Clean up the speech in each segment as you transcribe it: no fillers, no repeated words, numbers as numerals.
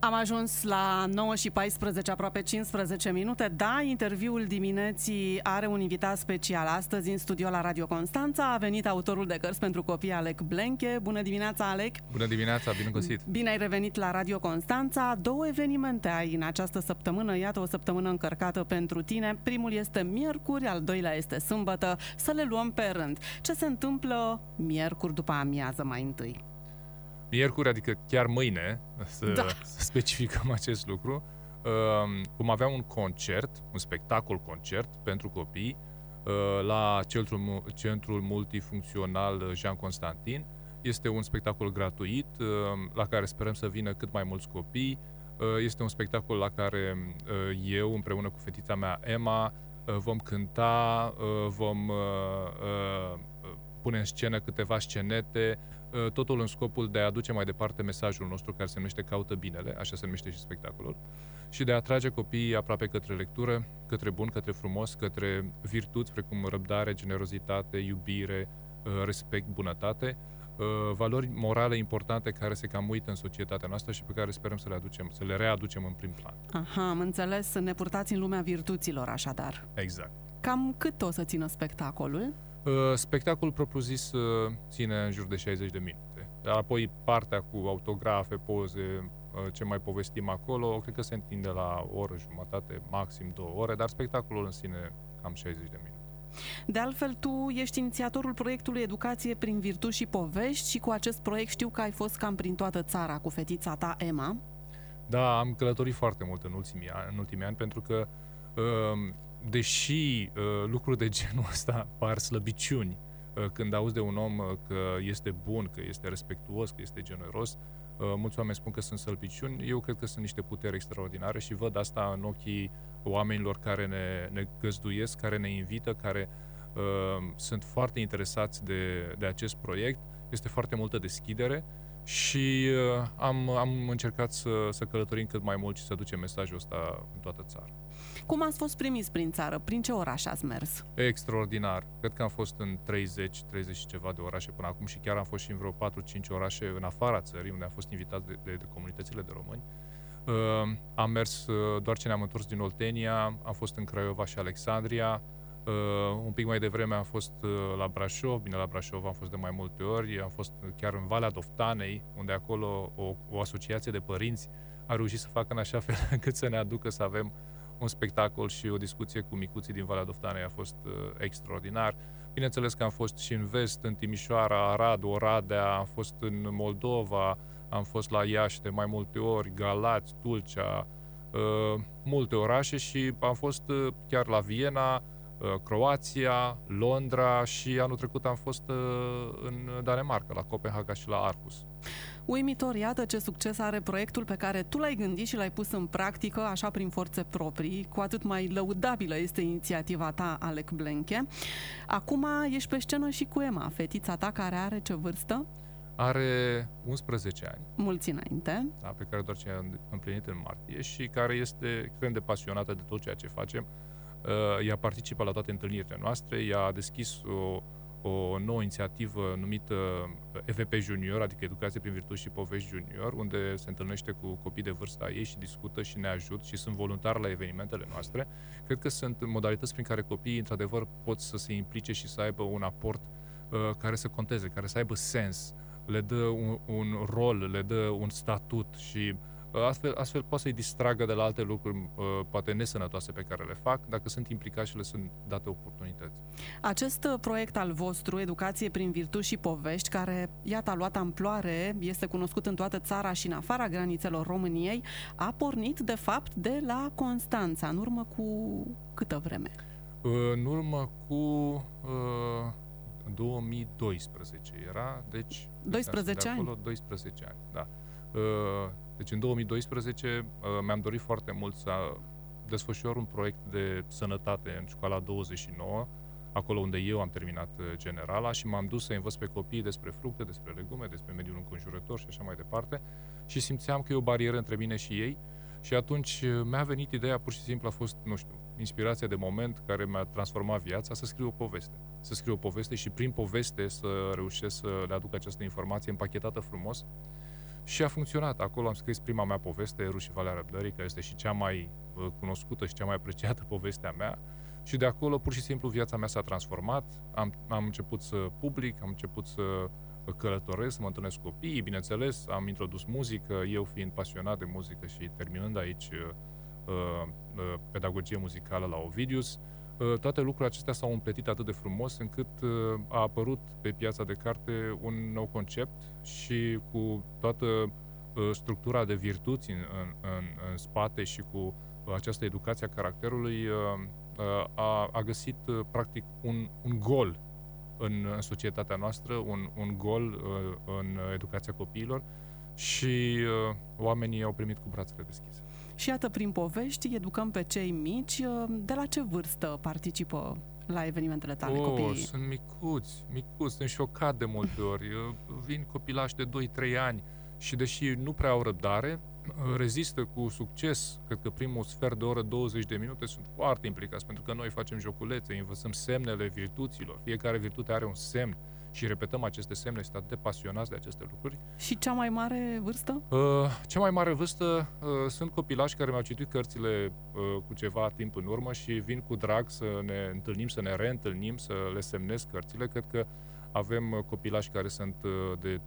Am ajuns la 9:14, aproape 15 minute. Da, interviul dimineții are un invitat special. Astăzi, în studio la Radio Constanța, a venit autorul de cărți pentru copii, Alec Blenche. Bună dimineața, Alec! Bună dimineața, bine găsit! Bine ai revenit la Radio Constanța. 2 evenimente ai în această săptămână. Iată, o săptămână încărcată pentru tine. Primul este miercuri, al doilea este sâmbătă. Să le luăm pe rând. Ce se întâmplă miercuri după amiază mai întâi? Miercuri, adică chiar mâine, să specificăm acest lucru, vom avea un concert, un spectacol-concert pentru copii la Centrul Multifuncțional Jean Constantin. Este un spectacol gratuit la care sperăm să vină cât mai mulți copii. Este un spectacol la care eu, împreună cu fetița mea Emma, vom cânta, vom pune în scenă câteva scenete, totul în scopul de a aduce mai departe mesajul nostru care se numește Caută binele, așa se numește și spectacolul, și de a atrage copiii aproape către lectură, către bun, către frumos, către virtuți precum răbdare, generozitate, iubire, respect, bunătate, valori morale importante care se cam uită în societatea noastră și pe care sperăm să le readucem în prim plan. Aha, am înțeles, ne purtați în lumea virtuților, așadar. Exact. Cam cât o să țină spectacolul? Spectacolul propriu-zis ține în jur de 60 de minute. Dar apoi partea cu autografe, poze, ce mai povestim acolo, cred că se întinde la o oră jumătate, maxim 2 ore, dar spectacolul în sine cam 60 de minute. De altfel, tu ești inițiatorul proiectului Educație prin virtuți și povești și cu acest proiect știu că ai fost cam prin toată țara cu fetița ta, Emma. Da, am călătorit foarte mult în ultimii ani pentru că deși lucruri de genul ăsta par slăbiciuni, când auzi de un om că este bun, că este respectuos, că este generos, mulți oameni spun că sunt slăbiciuni. Eu cred că sunt niște puteri extraordinare și văd asta în ochii oamenilor care ne găzduiesc, care ne invită, care sunt foarte interesați de acest proiect. Este foarte multă deschidere și am încercat să călătorim cât mai mult și să ducem mesajul ăsta în toată țara. Cum ați fost primiți prin țară? Prin ce oraș ați mers? Extraordinar. Cred că am fost în 30 și ceva de orașe până acum și chiar am fost și în vreo 4-5 orașe în afara țării, unde am fost invitați de comunitățile de români. Am mers, doar ce ne-am întors din Oltenia, am fost în Craiova și Alexandria, un pic mai devreme am fost la Brașov, bine, la Brașov am fost de mai multe ori, am fost chiar în Valea Doftanei, unde acolo o asociație de părinți a reușit să facă în așa fel încât să ne aducă să avem un spectacol și o discuție cu micuții din Valea Doftanei. A fost extraordinar. Bineînțeles că am fost și în vest, în Timișoara, Arad, Oradea, am fost în Moldova, am fost la Iași de mai multe ori, Galați, Tulcea, multe orașe și am fost chiar la Viena, Croația, Londra și anul trecut am fost în Danemarca, la Copenhaga și la Aarhus. Uimitor, iată ce succes are proiectul pe care tu l-ai gândit și l-ai pus în practică așa prin forțe proprii, cu atât mai lăudabilă este inițiativa ta, Alec Blenche. Acum ești pe scenă și cu Emma, fetița ta, care are ce vârstă? Are 11 ani. Mulți înainte. Da, pe care doar ce a împlinit în martie și care este extrem de pasionată de tot ceea ce facem. Ea participă la toate întâlnirile noastre, ea a deschis o nouă inițiativă numită EVP Junior, adică Educație prin virtuți și povești junior, unde se întâlnește cu copii de vârsta ei și discută și ne ajută și sunt voluntari la evenimentele noastre. Cred că sunt modalități prin care copiii, într-adevăr, pot să se implice și să aibă un aport care să conteze, care să aibă sens, le dă un rol, le dă un statut și astfel poate să-i distragă de la alte lucruri, poate nesănătoase pe care le fac, dacă sunt implicați și le sunt date oportunități. Acest proiect al vostru, Educație prin virtuți și povești, care, iată, a luat amploare, este cunoscut în toată țara și în afara granițelor României, a pornit, de fapt, de la Constanța, în urmă cu câtă vreme? În urmă cu 2012 era, deci... 12 ani? Acolo, 12 ani, da. Deci în 2012 mi-am dorit foarte mult să desfășor un proiect de sănătate în școala 29, acolo unde eu am terminat generala și m-am dus să învăț pe copii despre fructe, despre legume, despre mediul înconjurător și așa mai departe și simțeam că e o barieră între mine și ei și atunci mi-a venit ideea, pur și simplu a fost, nu știu, inspirația de moment care mi-a transformat viața, să scriu o poveste. Să scriu o poveste și prin poveste să reușesc să le aduc această informație împachetată frumos Și a funcționat. Acolo am scris prima mea poveste, Eru și Valea Răbdării, care este și cea mai cunoscută și cea mai apreciată poveste a mea. Și de acolo, pur și simplu, viața mea s-a transformat. Am început să public, am început să călătoresc, să mă întâlnesc cu copiii, bineînțeles, am introdus muzică, eu fiind pasionat de muzică și terminând aici pedagogie muzicală la Ovidius. Toate lucrurile acestea s-au împletit atât de frumos încât a apărut pe piața de carte un nou concept și cu toată structura de virtuți în spate și cu această educație a caracterului a găsit practic un gol în societatea noastră, un gol în educația copiilor și oamenii au primit cu brațele deschise. Și iată, prin povești, educăm pe cei mici. De la ce vârstă participă la evenimentele tale copiii? Sunt micuți, sunt șocat de multe ori. Vin copilași de 2-3 ani și deși nu prea au răbdare, rezistă cu succes. Cred că primul sfert de oră, 20 de minute, sunt foarte implicați, pentru că noi facem joculețe, învățăm semnele virtuților. Fiecare virtute are un semn și repetăm aceste semne, sunt atât de pasionați de aceste lucruri. Și cea mai mare vârstă? Cea mai mare vârstă sunt copilași care mi-au citit cărțile cu ceva timp în urmă și vin cu drag să ne întâlnim, să ne reîntâlnim, să le semnez cărțile. Cred că avem copilași care sunt de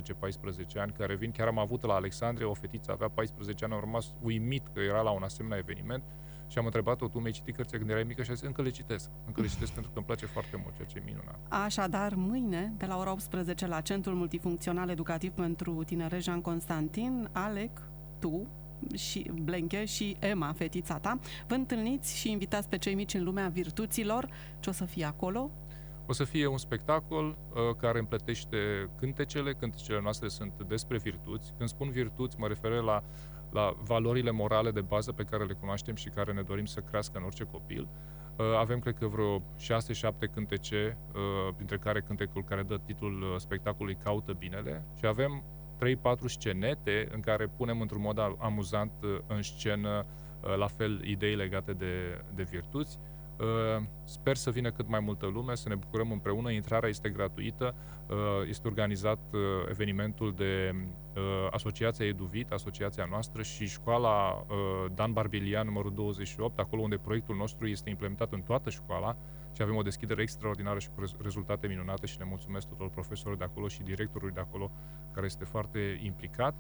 13-14 ani, care vin. Chiar am avut la Alexandria o fetiță, avea 14 ani, am rămas uimit că era la un asemenea eveniment și am întrebat-o, tu mi-ai citit cărțile când erai mică? Și a zis, încă le citesc pentru că îmi place foarte mult, ceea ce e minunat. Așadar, mâine, de la ora 18 la Centrul Multifuncțional Educativ pentru Tineret Jean Constantin, Alec, tu și Blenche și Emma, fetița ta, vă întâlniți și invitați pe cei mici în lumea virtuților. Ce o să fie acolo? O să fie un spectacol care împletește cântecele. Cântecele noastre sunt despre virtuți. Când spun virtuți, mă refer la valorile morale de bază pe care le cunoaștem și care ne dorim să crească în orice copil. Avem, cred că, vreo 6-7 cântece, printre care cântecul care dă titlul spectacolului Caută Binele, și avem 3-4 scenete în care punem într-un mod amuzant în scenă la fel idei legate de virtuți. Sper să vină cât mai multă lume, să ne bucurăm împreună. Intrarea este gratuită. Este organizat evenimentul de Asociația Eduvit, asociația noastră, și școala Dan Barbilian numărul 28, acolo unde proiectul nostru este implementat în toată școala și avem o deschidere extraordinară și cu rezultate minunate și le mulțumesc tuturor profesorilor de acolo și directorului de acolo care este foarte implicat.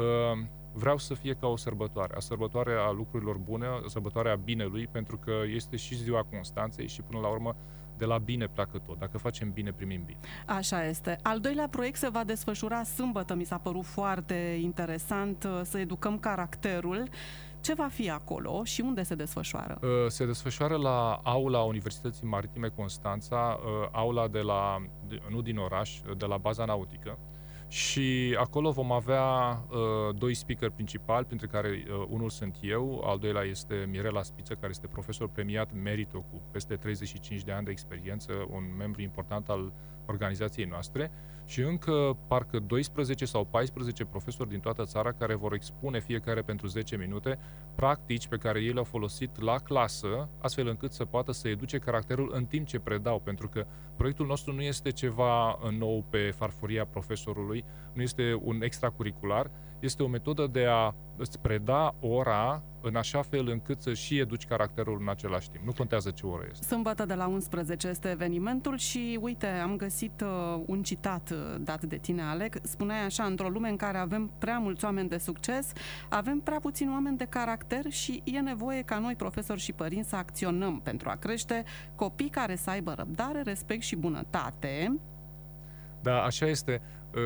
Vreau să fie ca o sărbătoare a lucrurilor bune, o sărbătoare a binelui, pentru că este și ziua Constanței și până la urmă de la bine pleacă tot. Dacă facem bine, primim bine. Așa este. Al doilea proiect se va desfășura sâmbătă, mi s-a părut foarte interesant, să educăm caracterul. Ce va fi acolo și unde se desfășoară? Se desfășoară la aula Universității Maritime Constanța, aula nu din oraș, de la baza nautică. Și acolo vom avea 2 speaker principali, printre care unul sunt eu, al doilea este Mirela Spiță, care este profesor premiat Merito cu peste 35 de ani de experiență, un membru important al organizației noastre, și încă parcă 12 sau 14 profesori din toată țara care vor expune fiecare pentru 10 minute practici pe care ei le-au folosit la clasă, astfel încât să poată să educe caracterul în timp ce predau, pentru că proiectul nostru nu este ceva nou pe farfuria profesorului, nu este un extracurricular, este o metodă de a îți preda ora în așa fel încât să și educi caracterul în același timp. Nu contează ce oră este. Sâmbătă de la 11 este evenimentul și, uite, am găsit un citat dat de tine, Alec. Spuneai așa: într-o lume în care avem prea mulți oameni de succes, avem prea puțini oameni de caracter și e nevoie ca noi, profesori și părinți, să acționăm pentru a crește copii care să aibă răbdare, respect și bunătate. Da, așa este.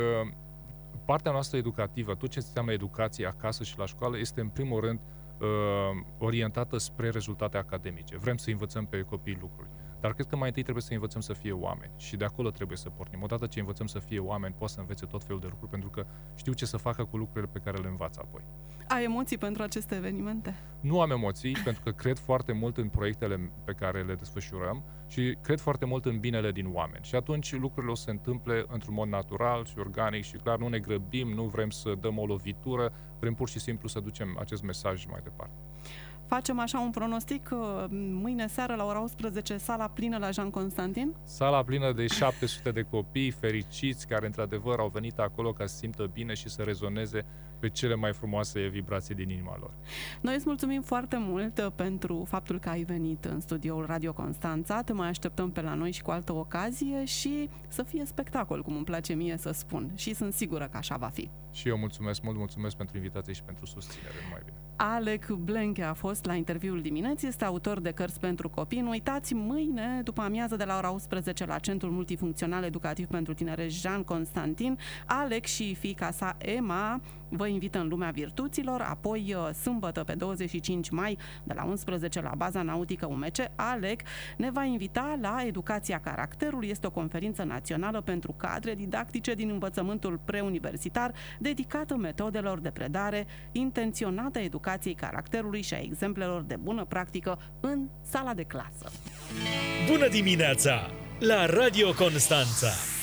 Partea noastră educativă, tot ce înseamnă educație acasă și la școală, este în primul rând orientată spre rezultate academice. Vrem să învățăm pe copii lucruri. Dar cred că mai întâi trebuie să învățăm să fie oameni și de acolo trebuie să pornim. Odată ce învățăm să fie oameni, poate să învețe tot felul de lucruri, pentru că știu ce să facă cu lucrurile pe care le învață apoi. Ai emoții pentru aceste evenimente? Nu am emoții, pentru că cred foarte mult în proiectele pe care le desfășurăm și cred foarte mult în binele din oameni. Și atunci lucrurile o să se întâmple într-un mod natural și organic și clar, nu ne grăbim, nu vrem să dăm o lovitură, vrem pur și simplu să ducem acest mesaj mai departe. Facem așa un pronostic, mâine seară la ora 11, sala plină la Jean Constantin? Sala plină de 700 de copii fericiți care într-adevăr au venit acolo ca să simtă bine și să rezoneze pe cele mai frumoase vibrații din inima lor. Noi îți mulțumim foarte mult pentru faptul că ai venit în studioul Radio Constanța. Te mai așteptăm pe la noi și cu altă ocazie și să fie spectacol, cum îmi place mie să spun. Și sunt sigură că așa va fi. Și eu mulțumesc pentru invitație și pentru susținere. Numai bine. Alec Blenche a fost la interviul dimineții, este autor de cărți pentru copii. Nu uitați, mâine, după amiază de la ora 11, la Centrul Multifuncțional Educativ pentru Tinere Jean Constantin, Alec și fiica sa Emma vă invită în lumea virtuților, apoi sâmbătă pe 25 mai de la 11 la baza nautică UMC, Alec ne va invita la Educația Caracterului. Este o conferință națională pentru cadre didactice din învățământul preuniversitar dedicată metodelor de predare intenționată educației caracterului și a exemplelor de bună practică în sala de clasă. Bună dimineața la Radio Constanța!